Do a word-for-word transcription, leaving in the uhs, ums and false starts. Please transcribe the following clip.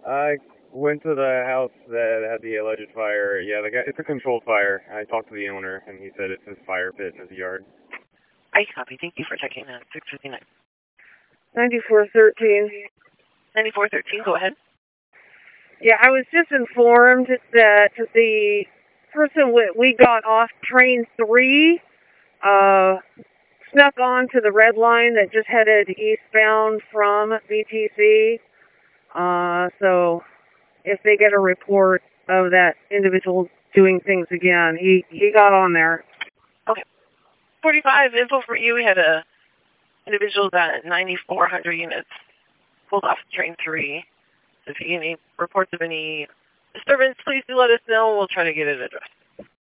I went to the house that had the alleged fire. Yeah, the guy, it's a controlled fire. I talked to the owner, and he said it's his fire pit in his yard. I copy. Thank you for checking that. six fifty-nine. ninety-four thirteen. ninety-four thirteen, go ahead. Yeah, I was just informed that the person we, we got off train three uh, snuck on to the red line that just headed eastbound from B T C. Uh, so if they get a report of that individual doing things again, he, he got on there. Okay. forty-five, info for you. We had a individual at ninety-four hundred units pulled off train three. If you get any reports of any disturbance, please do let us know. We'll try to get it addressed.